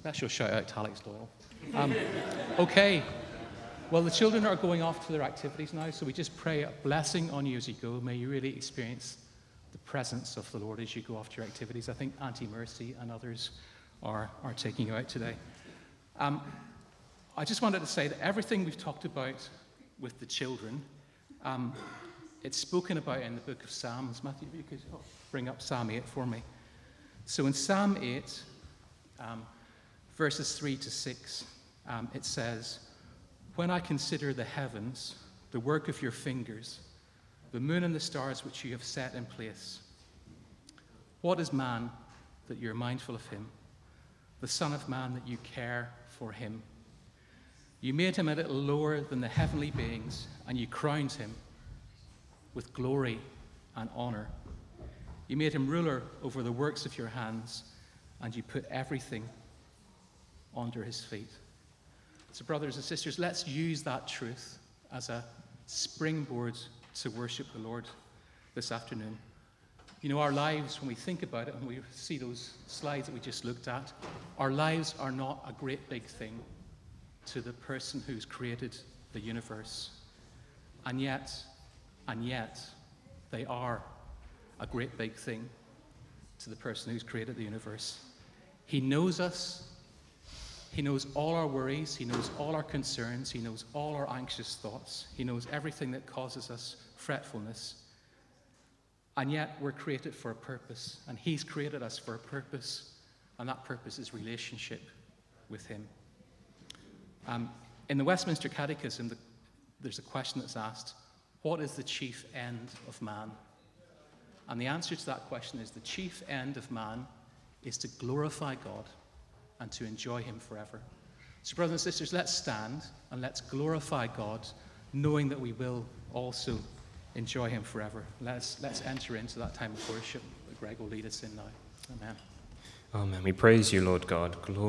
Special shout out to Alex Doyle. Okay. Well, the children are going off to their activities now, so we just pray a blessing on you as you go. May you really experience the presence of the Lord as you go off to your activities. I think Auntie Mercy and others are taking you out today. I just wanted to say that everything we've talked about with the children, it's spoken about in the book of Psalms. Matthew, if you could bring up Psalm 8 for me. So in Psalm 8, verses 3 to 6, it says, "When I consider the heavens, the work of your fingers, the moon and the stars which you have set in place, what is man that you are mindful of him, the son of man that you care for him? You made him a little lower than the heavenly beings, and you crowned him with glory and honor. You made him ruler over the works of your hands, and you put everything under his feet." So brothers and sisters, let's use that truth as a springboard to worship the Lord this afternoon. You know, our lives, when we think about it, and we see those slides that we just looked at, our lives are not a great big thing to the person who's created the universe. And yet, they are a great big thing to the person who's created the universe. He knows us. He knows all our worries. He knows all our concerns. He knows all our anxious thoughts. He knows everything that causes us fretfulness. And yet we're created for a purpose. And he's created us for a purpose. And that purpose is relationship with him. In the Westminster Catechism, there's a question that's asked, what is the chief end of man? And the answer to that question is the chief end of man is to glorify God and to enjoy him forever. So brothers and sisters, let's stand and let's glorify God, knowing that we will also enjoy him forever. Let's enter into that time of worship that Greg will lead us in now. Amen. Amen. We praise you, Lord God.